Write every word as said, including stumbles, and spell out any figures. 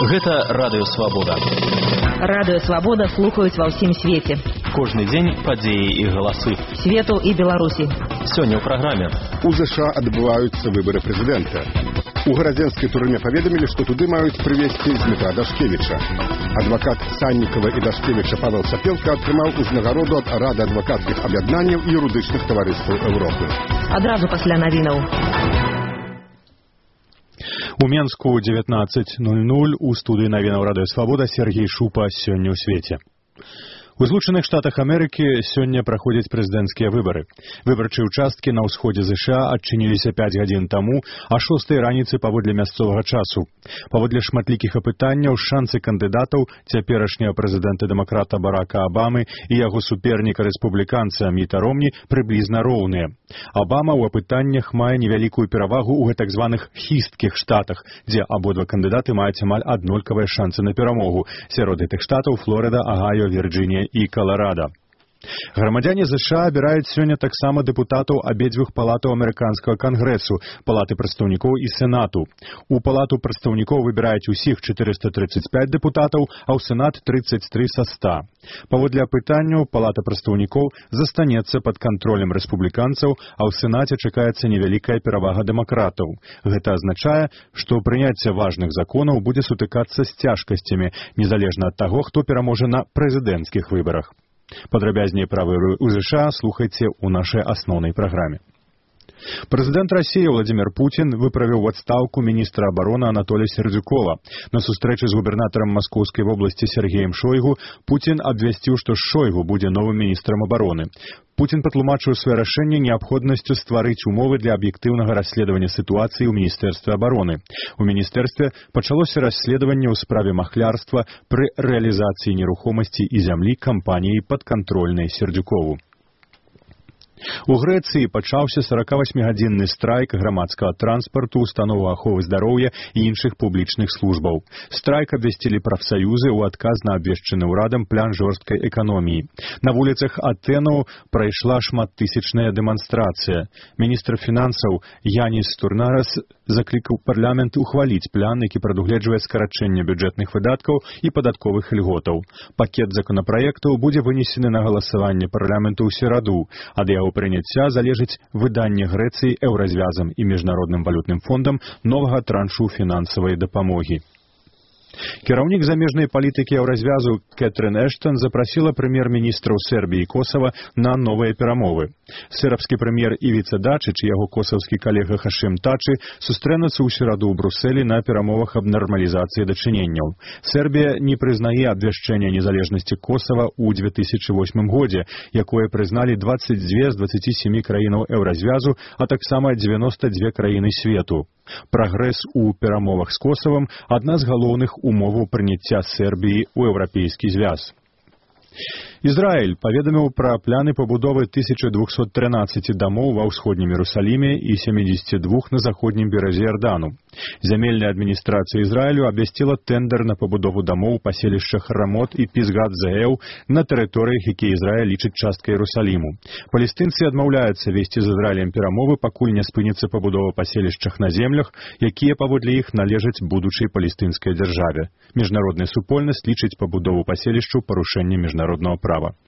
Гэта Радыё Свабода. Радыё Свабода слухаюць ва ўсім свеце. Кожны дзень падзеі і галасы. Свету і Беларусі. Сёння ў праграме. У ЗША адбываюцца выбары прэзідэнта. У гарадзенскай турме паведамілі, што туды маюць прывезці Дмітра Дашкевіча. Адвакат Саннікава і Дашкевіча Павел Сапелка атрымаў узнагароду ад Рады адвакацкіх аб'яднанняў і юрыдычных таварыстваў Еўропы. Адразу пасля навінаў. У Менску дзевятнаццаць нуль нуль у студыі навінаў Радыё Свабода Сергей Шупа сёння ў свеце. У Злучаных Штатах Амерыкі сёння праходзяць прэзідэнцкія выбары. Выбарчыя ўчасткі на ўсходзе ЗША адчыніліся пяць гадзін таму, а шостай раніцы паводле мясцовага часу. Паводле шматлікіх апытанняў шансы кандыдатаў цяперашняга прэзідэнта-дэмакрата Барака Абамы і яго суперніка рэспубліканца Міта Ромні прыблізна роўныя. Абама ў апытаннях мае невялікую перавагу ў гэтак званых хісткіх штатах, дзе абодва кандыдаты маюць амаль аднолькавыя шансы на перамогу. Сярод гэтых штатаў Флорыда, Агайо, Вірджынія і Каларадо. Грамадзяне ЗША абіраюць сёння таксама дэпутатаў абедзвюх палатаў амерыканскага кангрэсу, палаты прадстаўнікоў і сенату. У палату прадстаўнікоў выбіраюць усіх чатырыста трыццаць пяць дэпутатаў, а ў сенат трыццаць тры са ста. Паводле апытанняў, палата прадстаўнікоў застанецца пад кантролем рэспубліканцаў, а ў сенаце чакаецца невялікая перавага дэмакратаў. Гэта азначае, што прыняцце важных законаў будзе сутыкацца з цяжкасцямі, незалежна ад таго, хто пераможа на прэзідэнцкіх выбарах. Падрабязней пра выбары ў ЗША слухайце ў нашай асноўнай праграме. Прэзідэнт Расіі Владзімір Пуцін выправіў у адстаўку міністра абароны Анатолія Сердзюкова. На сустрэчы з губернатарам Маскоўскай вобласці Сергеем Шойгу Пуцін абвясціў, што Шойгу будзе новым міністрам абароны. Пуцін патлумачыў сваё рашэнне неабходнасцю стварыць умовы для аб'ектыўнага расследавання сітуацыі ў міністэрстве абароны. У міністэрстве пачалося расследаванне ў справе махлярства пры рэалізацыі нерухомасці і зямлі кампаніяй падкантрольнай Сердзюкову. У Грэцыі пачаўся сорокавасьмігадзінны страйк грамадскага транспарту, установаў аховы здароўя і іншых публічных службаў. Страйк абвясцілі прафсаюзы ў адказ на абвешчаны ўрадам план жорсткай эканоміі. На вуліцах Атэнаў прайшла шматтысячная дэманстрацыя. Міністр фінансаў Яніс Турнарас заклікаў парламент ухваліць план, які прадугледжвае скарачэнне бюджэтных выдаткаў і падатковых льготаў. Пакет законапраектаў будзе вынесены на галасаванне парламенту ў сераду. Ад яго прыняцця залежыць выданне Грэцыі Еўразвязам і Міжнародным валютным фондам новага траншу фінансавай дапамогі. Кіраўнік замежнай палітыкі Еўразвязу Кэтрын Эштон запрасіла прэм'ер-міністраў Сербіі і Косава на новыя перамовы. Сербскі прэм'ер Івіца Дачыч і яго косаўскі калега Хашым Тачы сустрэнуцца ў сераду ў Брусэлі на перамовах аб нармалізацыі дачыненняў. Сербія не прызнае абвяшчэння незалежнасці Косава ў дзве тысячы восьмым годзе, якое прызналі дваццаць дзве з дваццаці сямі краінаў Еўразвязу, а таксама дзевяноста дзве краіны свету. Прагрэс у перамовах з Косавам – адна з галоўных умоваў прыняцця Сербіі ў еўрапейскі звяз. Ізраіль паведаміў пра пляны пабудовы тысяча двухсот трынаццаці дамоў ва ўсходнім Іерусаліме і семидесяти двух на заходнім беразе Ярдану. Зямельная адміністрацыя Ізраілю абвясціла тэндэр на пабудову дамоў у паселішчах Рамот і Пісгат-Зеэў на тэрыторыях, якія Ізраіль лічыць часткай Іерусаліму. Палестынцы адмаўляюцца весці з Ізраілем перамовы, пакуль не спыніцца пабудова паселішчах на землях, якія паводле іх належаць будучай палестынскай дзяржаве. Міжнародная супольнасць лічыць пабудову паселішчаў парушэннем міжнароднага права.